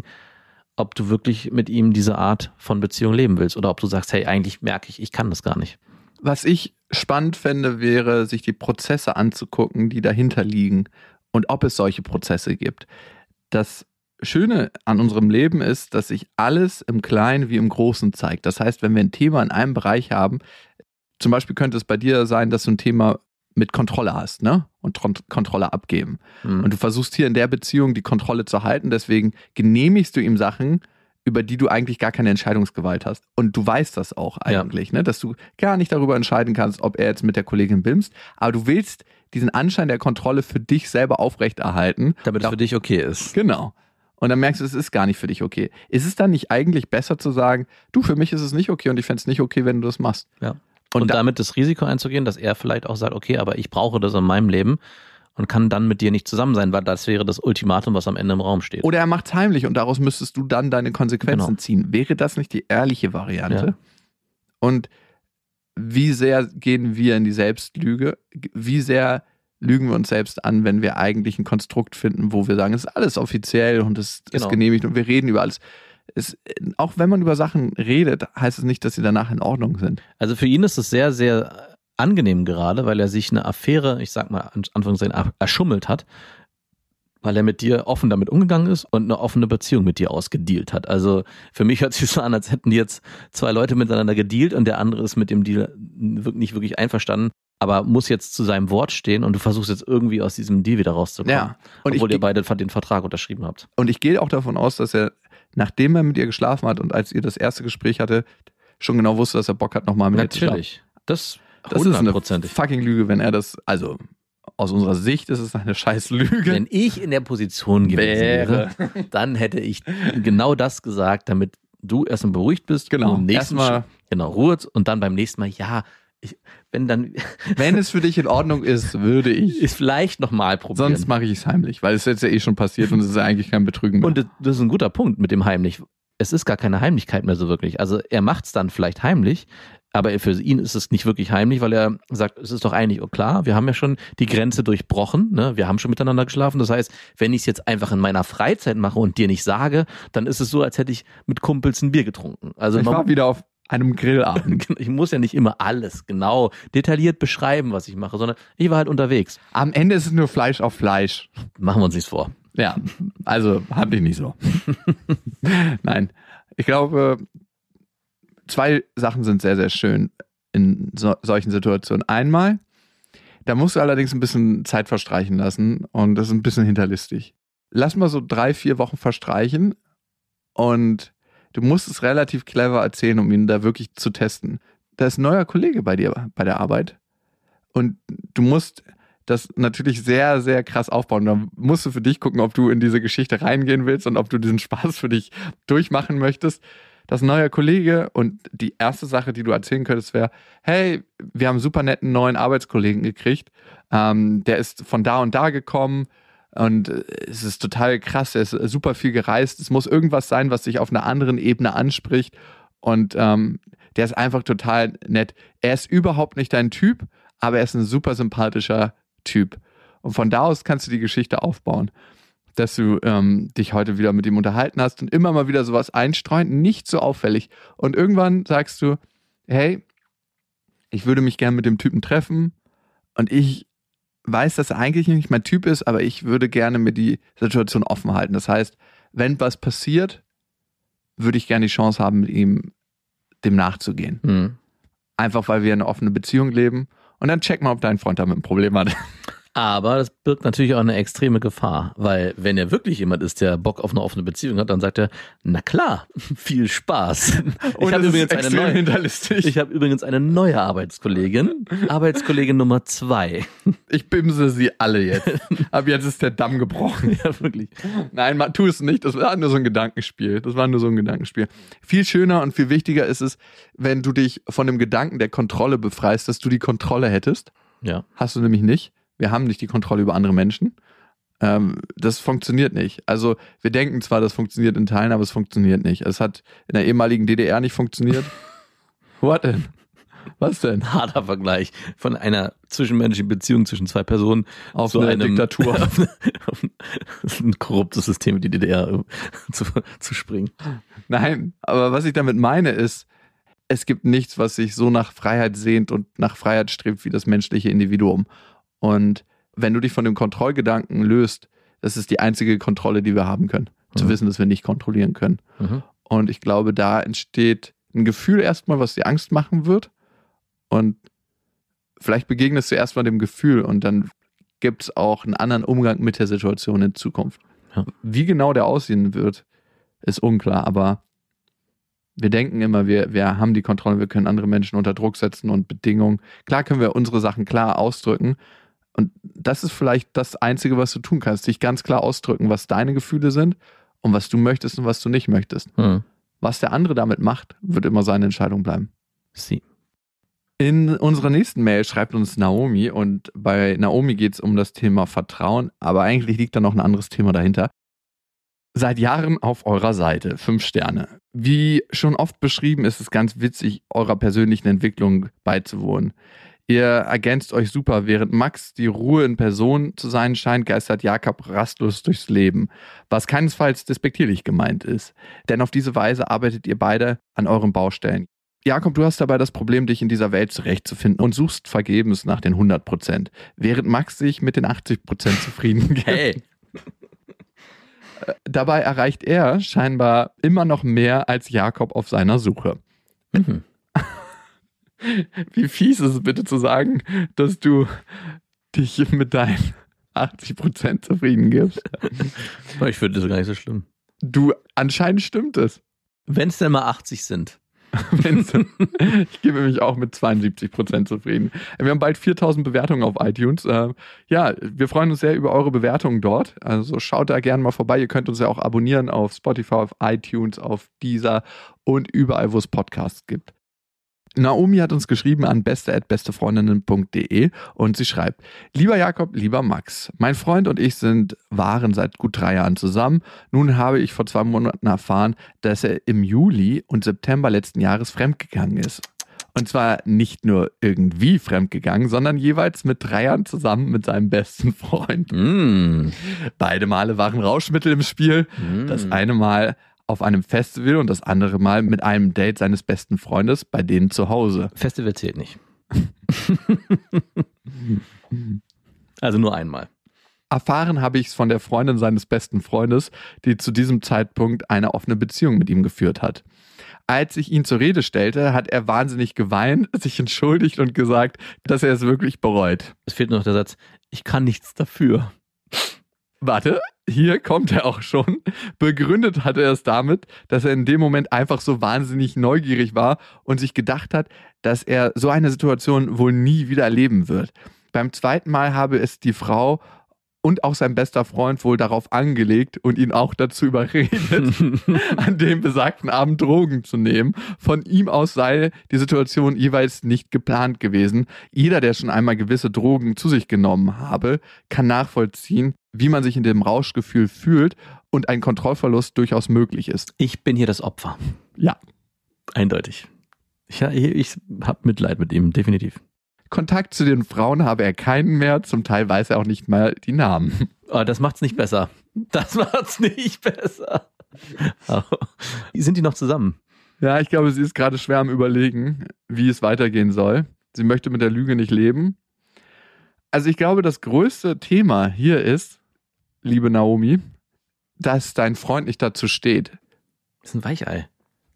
ob du wirklich mit ihm diese Art von Beziehung leben willst oder ob du sagst, hey, eigentlich merke ich kann das gar nicht. Was ich spannend fände, wäre, sich die Prozesse anzugucken, die dahinter liegen und ob es solche Prozesse gibt. Das Schöne an unserem Leben ist, dass sich alles im Kleinen wie im Großen zeigt. Das heißt, wenn wir ein Thema in einem Bereich haben, zum Beispiel könnte es bei dir sein, dass du ein Thema mit Kontrolle hast, ne? Und Kontrolle abgeben. Und du versuchst hier in der Beziehung die Kontrolle zu halten, deswegen genehmigst du ihm Sachen, über die du eigentlich gar keine Entscheidungsgewalt hast. Und du weißt das auch eigentlich, ne? Dass du gar nicht darüber entscheiden kannst, ob er jetzt mit der Kollegin bimst, aber du willst diesen Anschein der Kontrolle für dich selber aufrechterhalten. Damit es für dich okay ist. Genau. Und dann merkst du, es ist gar nicht für dich okay. Ist es dann nicht eigentlich besser zu sagen, du, für mich ist es nicht okay und ich fände es nicht okay, wenn du das machst? Ja. Und damit das Risiko einzugehen, dass er vielleicht auch sagt, okay, aber ich brauche das in meinem Leben und kann dann mit dir nicht zusammen sein, weil das wäre das Ultimatum, was am Ende im Raum steht. Oder er macht es heimlich und daraus müsstest du dann deine Konsequenzen ziehen. Wäre das nicht die ehrliche Variante? Ja. Und wie sehr gehen wir in die Selbstlüge? Wie sehr lügen wir uns selbst an, wenn wir eigentlich ein Konstrukt finden, wo wir sagen, es ist alles offiziell und es ist genehmigt und wir reden über alles. Auch wenn man über Sachen redet, heißt es nicht, dass sie danach in Ordnung sind. Also für ihn ist es sehr, sehr angenehm gerade, weil er sich eine Affäre, ich sag mal, Anführungszeichen, erschummelt hat, weil er mit dir offen damit umgegangen ist und eine offene Beziehung mit dir ausgedealt hat. Also für mich hört sich so an, als hätten die jetzt 2 Leute miteinander gedealt und der andere ist mit dem Deal nicht wirklich einverstanden, aber muss jetzt zu seinem Wort stehen und du versuchst jetzt irgendwie aus diesem Deal wieder rauszukommen. Ja. Obwohl ihr beide den Vertrag unterschrieben habt. Und ich gehe auch davon aus, dass er, nachdem er mit ihr geschlafen hat und als ihr das erste Gespräch hatte, schon genau wusste, dass er Bock hat, nochmal mit ihr zu schlafen. Natürlich. Das ist eine fucking Lüge, wenn er das, also aus unserer Sicht ist es eine scheiß Lüge. Wenn ich in der Position gewesen wäre, dann hätte ich genau das gesagt, damit du erstmal beruhigt bist. Genau. Erstmal Ruhe und dann beim nächsten Mal, wenn es für dich in Ordnung ist, würde ich es vielleicht nochmal probieren. Sonst mache ich es heimlich, weil es jetzt ja schon passiert und es ist ja eigentlich kein Betrügen mehr. Und das ist ein guter Punkt mit dem heimlich. Es ist gar keine Heimlichkeit mehr so wirklich. Also er macht es dann vielleicht heimlich, aber für ihn ist es nicht wirklich heimlich, weil er sagt, es ist doch eigentlich klar, wir haben ja schon die Grenze durchbrochen, ne? Wir haben schon miteinander geschlafen. Das heißt, wenn ich es jetzt einfach in meiner Freizeit mache und dir nicht sage, dann ist es so, als hätte ich mit Kumpels ein Bier getrunken. Also ich war wieder auf einem Grillabend. Ich muss ja nicht immer alles genau detailliert beschreiben, was ich mache, sondern ich war halt unterwegs. Am Ende ist es nur Fleisch auf Fleisch. Machen wir uns nichts vor. Ja, also hatte ich nicht so. Nein, ich glaube, 2 Sachen sind sehr, sehr schön. in solchen Situationen. Einmal, da musst du allerdings ein bisschen Zeit verstreichen lassen und das ist ein bisschen hinterlistig. Lass mal so 3-4 Wochen verstreichen und du musst es relativ clever erzählen, um ihn da wirklich zu testen. Da ist ein neuer Kollege bei dir bei der Arbeit und du musst das natürlich sehr, sehr krass aufbauen. Da musst du für dich gucken, ob du in diese Geschichte reingehen willst und ob du diesen Spaß für dich durchmachen möchtest. Das ist ein neuer Kollege und die erste Sache, die du erzählen könntest, wäre, hey, wir haben einen super netten neuen Arbeitskollegen gekriegt. Der ist von da und da gekommen und es ist total krass, er ist super viel gereist. Es muss irgendwas sein, was dich auf einer anderen Ebene anspricht und der ist einfach total nett. Er ist überhaupt nicht dein Typ, aber er ist ein super sympathischer Typ. Und von da aus kannst du die Geschichte aufbauen, dass du dich heute wieder mit ihm unterhalten hast und immer mal wieder sowas einstreuen, nicht so auffällig. Und irgendwann sagst du, hey, ich würde mich gerne mit dem Typen treffen und ich weiß, dass er eigentlich nicht mein Typ ist, aber ich würde gerne mir die Situation offen halten. Das heißt, wenn was passiert, würde ich gerne die Chance haben, mit ihm dem nachzugehen. Mhm. Einfach, weil wir eine offene Beziehung leben. Und dann check mal, ob dein Freund damit ein Problem hat. Aber das birgt natürlich auch eine extreme Gefahr, weil wenn er wirklich jemand ist, der Bock auf eine offene Beziehung hat, dann sagt er, na klar, viel Spaß. Ich habe übrigens eine neue Arbeitskollegin Nummer 2. Ich bimse sie alle jetzt. Ab jetzt ist der Damm gebrochen. Ja, wirklich. Nein, tu es nicht, das war nur so ein Gedankenspiel. Viel schöner und viel wichtiger ist es, wenn du dich von dem Gedanken der Kontrolle befreist, dass du die Kontrolle hättest. Ja. Hast du nämlich nicht. Wir haben nicht die Kontrolle über andere Menschen. Das funktioniert nicht. Also wir denken zwar, das funktioniert in Teilen, aber es funktioniert nicht. Es hat in der ehemaligen DDR nicht funktioniert. What denn? Was denn? Harter Vergleich von einer zwischenmenschlichen Beziehung zwischen zwei Personen auf so eine Diktatur. auf ein korruptes System wie die DDR zu springen. Nein, aber was ich damit meine ist, es gibt nichts, was sich so nach Freiheit sehnt und nach Freiheit strebt wie das menschliche Individuum. Und wenn du dich von dem Kontrollgedanken löst, das ist die einzige Kontrolle, die wir haben können. Zu wissen, dass wir nicht kontrollieren können. Mhm. Und ich glaube, da entsteht ein Gefühl erstmal, was dir Angst machen wird. Und vielleicht begegnest du erstmal dem Gefühl und dann gibt es auch einen anderen Umgang mit der Situation in Zukunft. Ja. Wie genau der aussehen wird, ist unklar, aber wir denken immer, wir haben die Kontrolle, wir können andere Menschen unter Druck setzen und Bedingungen. Klar können wir unsere Sachen klar ausdrücken. Und das ist vielleicht das Einzige, was du tun kannst. Dich ganz klar ausdrücken, was deine Gefühle sind und was du möchtest und was du nicht möchtest. Was der andere damit macht, wird immer seine Entscheidung bleiben. Sie. In unserer nächsten Mail schreibt uns Naomi und bei Naomi geht es um das Thema Vertrauen, aber eigentlich liegt da noch ein anderes Thema dahinter. Seit Jahren auf eurer Seite, 5 Sterne. Wie schon oft beschrieben, ist es ganz witzig, eurer persönlichen Entwicklung beizuwohnen. Ihr ergänzt euch super, während Max die Ruhe in Person zu sein scheint, geistert Jakob rastlos durchs Leben, was keinesfalls despektierlich gemeint ist. Denn auf diese Weise arbeitet ihr beide an euren Baustellen. Jakob, du hast dabei das Problem, dich in dieser Welt zurechtzufinden und suchst vergebens nach den 100%, während Max sich mit den 80% zufrieden gibt. Hey. Dabei erreicht er scheinbar immer noch mehr als Jakob auf seiner Suche. Mhm. Wie fies ist es bitte zu sagen, dass du dich mit deinen 80% zufrieden gibst? Ich finde das gar nicht so schlimm. Du, anscheinend stimmt es. Wenn es denn mal 80 sind. Ich gebe mich auch mit 72% zufrieden. Wir haben bald 4000 Bewertungen auf iTunes. Ja, wir freuen uns sehr über eure Bewertungen dort. Also schaut da gerne mal vorbei. Ihr könnt uns ja auch abonnieren auf Spotify, auf iTunes, auf Deezer und überall, wo es Podcasts gibt. Naomi hat uns geschrieben an beste@bestefreundinnen.de und sie schreibt: Lieber Jakob, lieber Max, mein Freund und ich waren seit gut 3 Jahren zusammen. Nun habe ich vor 2 Monaten erfahren, dass er im Juli und September letzten Jahres fremdgegangen ist. Und zwar nicht nur irgendwie fremdgegangen, sondern jeweils mit 3 Jahren zusammen mit seinem besten Freund. Beide Male waren Rauschmittel im Spiel. Das eine Mal auf einem Festival und das andere Mal mit einem Date seines besten Freundes bei denen zu Hause. Festival zählt nicht. Also nur einmal. Erfahren habe ich es von der Freundin seines besten Freundes, die zu diesem Zeitpunkt eine offene Beziehung mit ihm geführt hat. Als ich ihn zur Rede stellte, hat er wahnsinnig geweint, sich entschuldigt und gesagt, dass er es wirklich bereut. Es fehlt noch der Satz, ich kann nichts dafür. Warte, hier kommt er auch schon. Begründet hat er es damit, dass er in dem Moment einfach so wahnsinnig neugierig war und sich gedacht hat, dass er so eine Situation wohl nie wieder erleben wird. Beim zweiten Mal habe es die Frau und auch sein bester Freund wohl darauf angelegt und ihn auch dazu überredet, an dem besagten Abend Drogen zu nehmen. Von ihm aus sei die Situation jeweils nicht geplant gewesen. Jeder, der schon einmal gewisse Drogen zu sich genommen habe, kann nachvollziehen, wie man sich in dem Rauschgefühl fühlt und ein Kontrollverlust durchaus möglich ist. Ich bin hier das Opfer. Ja. Eindeutig. Ich habe Mitleid mit ihm, definitiv. Kontakt zu den Frauen habe er keinen mehr, zum Teil weiß er auch nicht mal die Namen. Oh, das macht's nicht besser. Das macht's nicht besser. Oh. Sind die noch zusammen? Ja, ich glaube, sie ist gerade schwer am Überlegen, wie es weitergehen soll. Sie möchte mit der Lüge nicht leben. Also ich glaube, das größte Thema hier ist, liebe Naomi, dass dein Freund nicht dazu steht. Das ist ein Weichei.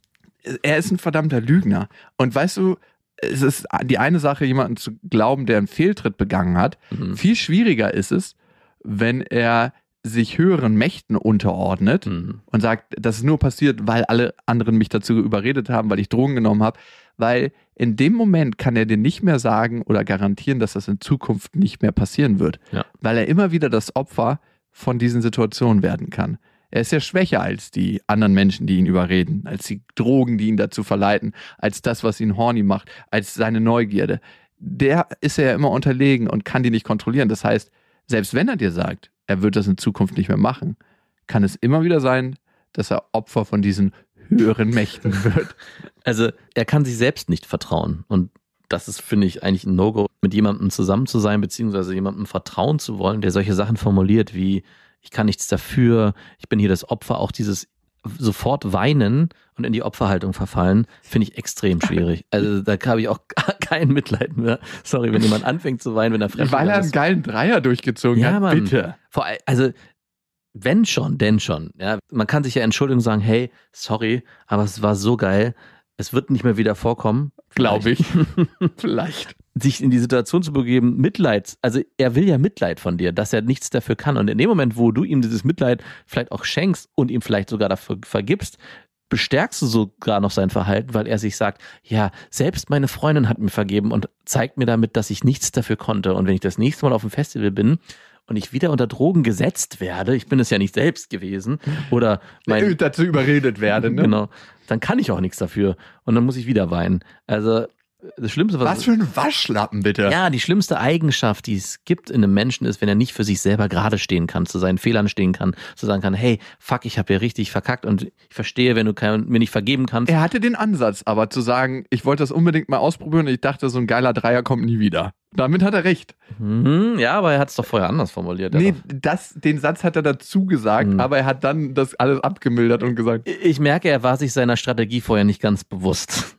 Er ist ein verdammter Lügner. Und weißt du, es ist die eine Sache, jemanden zu glauben, der einen Fehltritt begangen hat. Viel schwieriger ist es, wenn er sich höheren Mächten unterordnet und sagt, das ist nur passiert, weil alle anderen mich dazu überredet haben, weil ich Drogen genommen habe. Weil in dem Moment kann er dir nicht mehr sagen oder garantieren, dass das in Zukunft nicht mehr passieren wird. Ja. Weil er immer wieder das Opfer von diesen Situationen werden kann. Er ist ja schwächer als die anderen Menschen, die ihn überreden, als die Drogen, die ihn dazu verleiten, als das, was ihn horny macht, als seine Neugierde. Der ist ja immer unterlegen und kann die nicht kontrollieren. Das heißt, selbst wenn er dir sagt, er wird das in Zukunft nicht mehr machen, kann es immer wieder sein, dass er Opfer von diesen höheren Mächten wird. Also er kann sich selbst nicht vertrauen und das ist, finde ich, eigentlich ein No-Go, mit jemandem zusammen zu sein, beziehungsweise jemandem vertrauen zu wollen, der solche Sachen formuliert wie ich kann nichts dafür, ich bin hier das Opfer, auch dieses sofort weinen und in die Opferhaltung verfallen, finde ich extrem schwierig. Also da habe ich auch kein Mitleid mehr. Sorry, wenn jemand anfängt zu weinen, wenn er fremd ist. Weil er einen geilen Dreier durchgezogen hat, Mann. bitte. Also wenn schon, denn schon. Ja, man kann sich ja entschuldigen und sagen, hey, sorry, aber es war so geil, es wird nicht mehr wieder vorkommen. Glaube ich. Vielleicht. Sich in die Situation zu begeben, Mitleid, also er will ja Mitleid von dir, dass er nichts dafür kann. Und in dem Moment, wo du ihm dieses Mitleid vielleicht auch schenkst und ihm vielleicht sogar dafür vergibst, bestärkst du sogar noch sein Verhalten, weil er sich sagt, ja, selbst meine Freundin hat mir vergeben und zeigt mir damit, dass ich nichts dafür konnte. Und wenn ich das nächste Mal auf dem Festival bin und ich wieder unter Drogen gesetzt werde, ich bin es ja nicht selbst gewesen, oder dazu überredet werde, ne? Genau, dann kann ich auch nichts dafür. Und dann muss ich wieder weinen. Also das Schlimmste, was für ein Waschlappen, bitte. Ja, die schlimmste Eigenschaft, die es gibt in einem Menschen, ist, wenn er nicht für sich selber gerade stehen kann, zu seinen Fehlern stehen kann, zu sagen kann, hey, fuck, ich habe hier richtig verkackt und ich verstehe, wenn du mir nicht vergeben kannst. Er hatte den Ansatz, aber zu sagen, ich wollte das unbedingt mal ausprobieren und ich dachte, so ein geiler Dreier kommt nie wieder. Damit hat er recht. Ja, aber er hat es doch vorher anders formuliert. Nee, den Satz hat er dazu gesagt, aber er hat dann das alles abgemildert und gesagt. Ich merke, er war sich seiner Strategie vorher nicht ganz bewusst.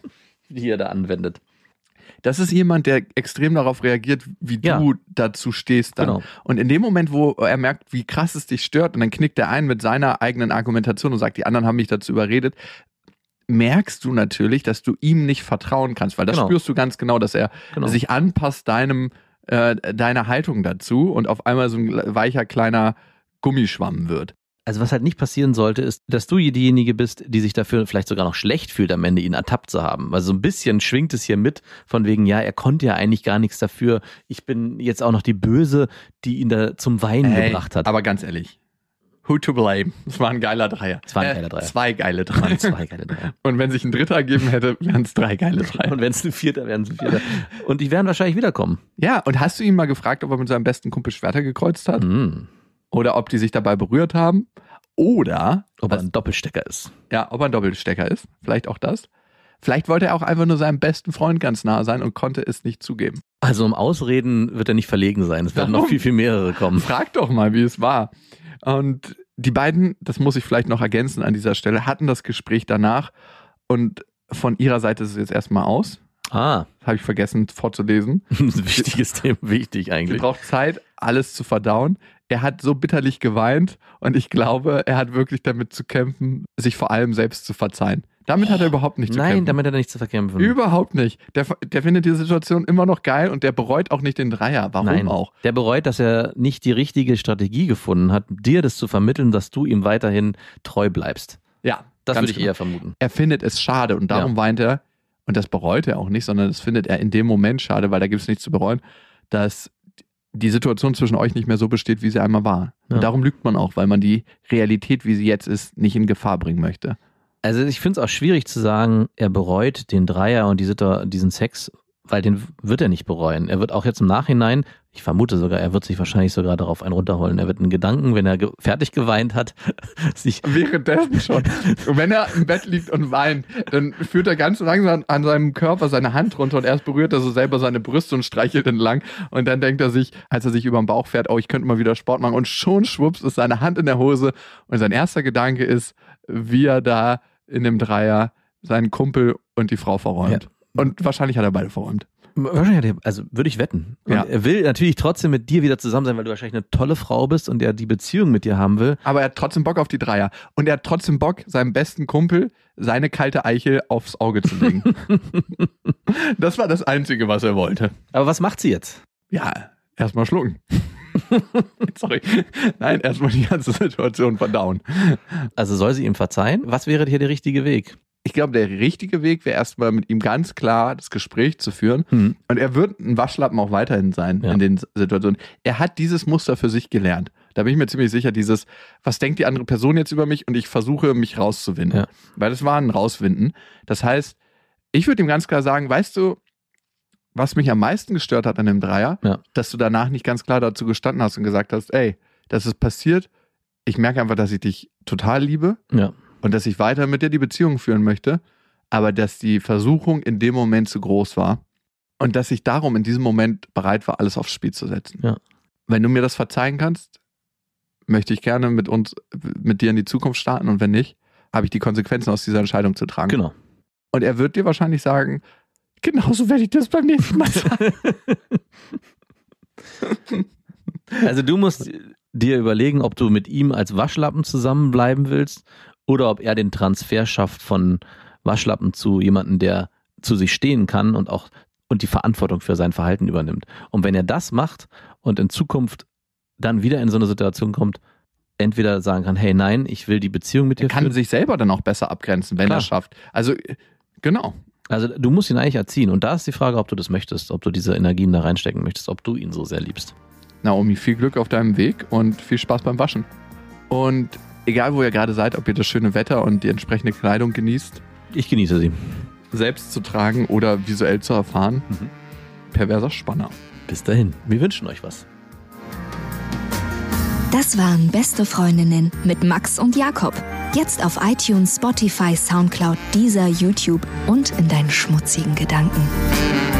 Die er da anwendet. Das ist jemand, der extrem darauf reagiert, wie du dazu stehst dann. Genau. Und in dem Moment, wo er merkt, wie krass es dich stört, und dann knickt er ein mit seiner eigenen Argumentation und sagt, die anderen haben mich dazu überredet, merkst du natürlich, dass du ihm nicht vertrauen kannst, weil das spürst du ganz genau, dass er sich anpasst deiner Haltung dazu und auf einmal so ein weicher kleiner Gummischwamm wird. Also was halt nicht passieren sollte, ist, dass du diejenige bist, die sich dafür vielleicht sogar noch schlecht fühlt, am Ende ihn ertappt zu haben. Also so ein bisschen schwingt es hier mit, von wegen, ja, er konnte ja eigentlich gar nichts dafür. Ich bin jetzt auch noch die Böse, die ihn da zum Weinen gebracht hat. Aber ganz ehrlich, who to blame? Es war ein geiler Dreier. Es war ein geiler Dreier. Zwei geile Dreier. Zwei geile Dreier. Und wenn sich ein Dritter ergeben hätte, wären es 3 geile Dreier. Und wenn es ein Vierter, wären es ein Vierter. Und die werden wahrscheinlich wiederkommen. Ja, und hast du ihn mal gefragt, ob er mit seinem besten Kumpel Schwerter gekreuzt hat? Oder ob die sich dabei berührt haben? Oder ob er ein Doppelstecker ist. Ja, ob er ein Doppelstecker ist. Vielleicht auch das. Vielleicht wollte er auch einfach nur seinem besten Freund ganz nah sein und konnte es nicht zugeben. Also um Ausreden wird er nicht verlegen sein. Es werden noch viel, viel mehrere kommen. Frag doch mal, wie es war. Und die beiden, das muss ich vielleicht noch ergänzen an dieser Stelle, hatten das Gespräch danach und von ihrer Seite ist es jetzt erstmal aus. Das habe ich vergessen vorzulesen. Ein wichtiges Thema, wichtig eigentlich. Sie braucht Zeit, alles zu verdauen. Er hat so bitterlich geweint und ich glaube, er hat wirklich damit zu kämpfen, sich vor allem selbst zu verzeihen. Damit hat er überhaupt nichts zu kämpfen. Nein, damit hat er nichts zu verkämpfen. Überhaupt nicht. Der findet die Situation immer noch geil und der bereut auch nicht den Dreier. Warum Nein, auch? Der bereut, dass er nicht die richtige Strategie gefunden hat, dir das zu vermitteln, dass du ihm weiterhin treu bleibst. Ja. Das ganz würde ich eher vermuten. Er findet es schade und darum weint er, und das bereut er auch nicht, sondern das findet er in dem Moment schade, weil da gibt es nichts zu bereuen, dass die Situation zwischen euch nicht mehr so besteht, wie sie einmal war. Ja. Und darum lügt man auch, weil man die Realität, wie sie jetzt ist, nicht in Gefahr bringen möchte. Also ich finde es auch schwierig zu sagen, er bereut den Dreier und diesen Sex, weil den wird er nicht bereuen. Er wird auch jetzt im Nachhinein, ich vermute sogar, er wird sich wahrscheinlich sogar darauf einen runterholen. Er wird einen Gedanken, wenn er fertig geweint hat, sich... Währenddessen schon. Und wenn er im Bett liegt und weint, dann führt er ganz langsam an seinem Körper seine Hand runter und erst berührt er so selber seine Brüste und streichelt entlang. Und dann denkt er sich, als er sich über den Bauch fährt, oh, ich könnte mal wieder Sport machen. Und schon schwupps ist seine Hand in der Hose. Und sein erster Gedanke ist, wie er da in dem Dreier seinen Kumpel und die Frau verräumt. Ja. Und wahrscheinlich hat er beide verräumt. Wahrscheinlich hat er, also würde ich wetten. Und er will natürlich trotzdem mit dir wieder zusammen sein, weil du wahrscheinlich eine tolle Frau bist und er die Beziehung mit dir haben will. Aber er hat trotzdem Bock auf die Dreier. Und er hat trotzdem Bock, seinem besten Kumpel seine kalte Eichel aufs Auge zu legen. Das war das Einzige, was er wollte. Aber was macht sie jetzt? Ja, erstmal schlucken. Sorry. Nein, erstmal die ganze Situation verdauen. Also soll sie ihm verzeihen? Was wäre hier der richtige Weg? Ich glaube, der richtige Weg wäre erstmal mit ihm ganz klar das Gespräch zu führen. Und er wird ein Waschlappen auch weiterhin sein in den Situationen. Er hat dieses Muster für sich gelernt. Da bin ich mir ziemlich sicher, was denkt die andere Person jetzt über mich und ich versuche, mich rauszuwinden. Ja. Weil das war ein Rauswinden. Das heißt, ich würde ihm ganz klar sagen, weißt du, was mich am meisten gestört hat an dem Dreier, dass du danach nicht ganz klar dazu gestanden hast und gesagt hast, ey, das ist passiert, ich merke einfach, dass ich dich total liebe und dass ich weiter mit dir die Beziehung führen möchte, aber dass die Versuchung in dem Moment zu groß war und dass ich darum in diesem Moment bereit war, alles aufs Spiel zu setzen. Ja. Wenn du mir das verzeihen kannst, möchte ich gerne mit dir in die Zukunft starten und wenn nicht, habe ich die Konsequenzen aus dieser Entscheidung zu tragen. Genau. Und er wird dir wahrscheinlich sagen, genauso werde ich das beim nächsten Mal sagen. Also du musst dir überlegen, ob du mit ihm als Waschlappen zusammenbleiben willst oder ob er den Transfer schafft von Waschlappen zu jemandem, der zu sich stehen kann und die Verantwortung für sein Verhalten übernimmt. Und wenn er das macht und in Zukunft dann wieder in so eine Situation kommt, entweder sagen kann, hey, nein, ich will die Beziehung mit dir führen. Er kann sich selber dann auch besser abgrenzen, wenn er es schafft. Also, genau. Also du musst ihn eigentlich erziehen. Und da ist die Frage, ob du das möchtest, ob du diese Energien da reinstecken möchtest, ob du ihn so sehr liebst. Naomi, viel Glück auf deinem Weg und viel Spaß beim Waschen. Und egal, wo ihr gerade seid, ob ihr das schöne Wetter und die entsprechende Kleidung genießt. Ich genieße sie. Selbst zu tragen oder visuell zu erfahren. Perverser Spanner. Bis dahin. Wir wünschen euch was. Das waren Beste Freundinnen mit Max und Jakob. Jetzt auf iTunes, Spotify, Soundcloud, Deezer, YouTube und in deinen schmutzigen Gedanken.